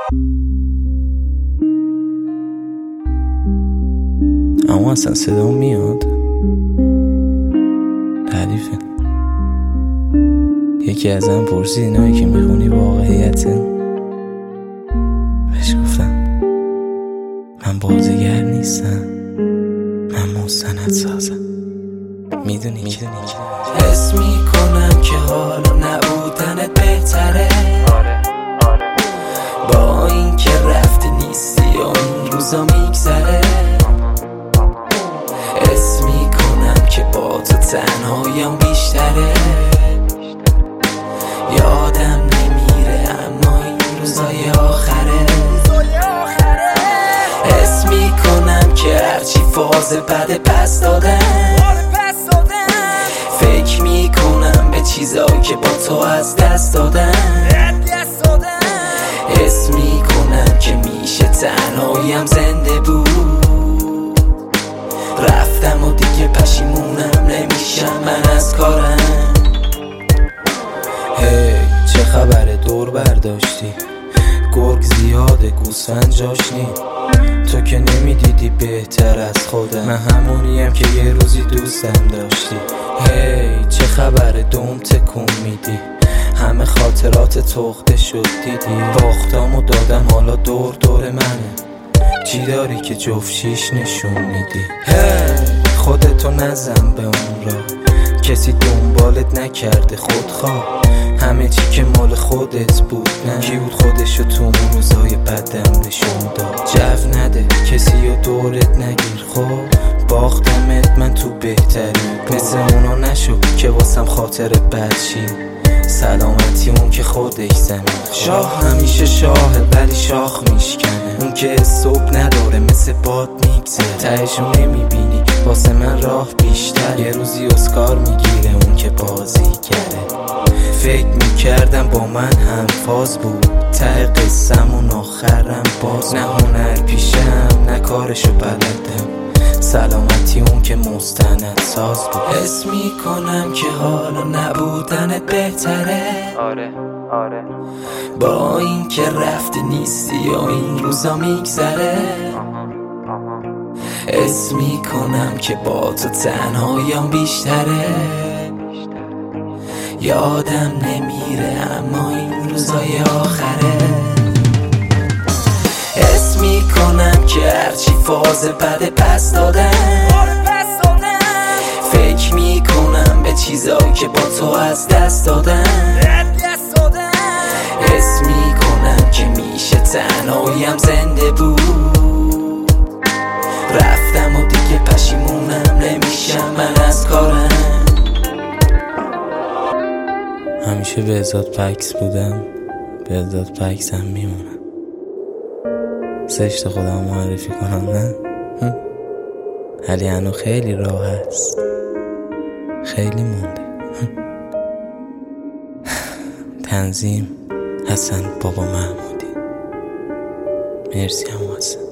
اما اصلا صدا میاد حریفه. یکی ازم پرسید اینایی که میخونی واقعیته؟ بهش گفتم من بازیگر نیستم، من مستند سازم. میدونی که حس میکنم که حالا نبودنت بهتره. با این که رفتی نیستی و این روزا میگذره. حس میکنم که با تو تنهاییم بیشتره. یادم نمیره اما این روزای آخره. حس میکنم که هرچی فاز بده پس دادم. فکر میکنم به چیزایی که با تو از دست دادم. حس میکنم که میشه تنهاییم زنده بود. رفتم و دیگه پشیمونم نمیشم من از کارم. هی چه خبره دور برداشتی؟ گرگ زیاده گوسفند جاش نی. تو که نمیدیدی بهتر از خودم. من همونیم که یه روزی دوستم داشتی. هی چه خبره دوم تکون میدی؟ همه خاطرات تخته شد دیدی. باختامو دادم حالا دور دور منه. چی داری که جفت شیش نشون میدی؟ هی خودتو نزن به اون را. کسی دنبالت نکرده خودخواه. همه چی که مال خودت بود نه. کی بود خودشو تو اون روزای بدم نشون داد؟ جو نده کسی رو دورت نگیر. خب باختمت من تو بهتری. مثل اونا نشو که واسم خاطرت بد شی. سلامتی اون که خودش زمین. شاه همیشه شاهه ولی شاخ میشکنه. اون که صبح نداره مثل باد میگذره. تهشو نمیبینی واسه من راه بیشتر. یه روزی اسکار میگیره اون که بازی کرده. فکر میکردم با من هم فاز بود. ته قصه‌مون آخرم باز. نه هنر پیشم نه کارشو بلدم. سلامتی اون که مستند ساز بود. حس میکنم که حالا نبودنت بهتره. آره با این که رفتی نیستی و این روزا میگذره. حس میکنم که با تو تنهاییم بیشتره. یادم نمیره اما این روزای آخره. حس میکنم که هرچی فاز بده پس دادم. فکر میکنم به چیزایی که با تو از دست دادم. حس میکنم که میشه تنهاییم زنده بود. رفتم و دیگه پشیمونم نمیشم من از کارم. همیشه به ازاد پکس بودم، به ازاد پکس هم میمونم. زشت خودم معرفی کنم نه؟ ولی هنو خیلی راه هست، خیلی مونده. تنظیم حسن بابا محمودی. مرسی هم حسن.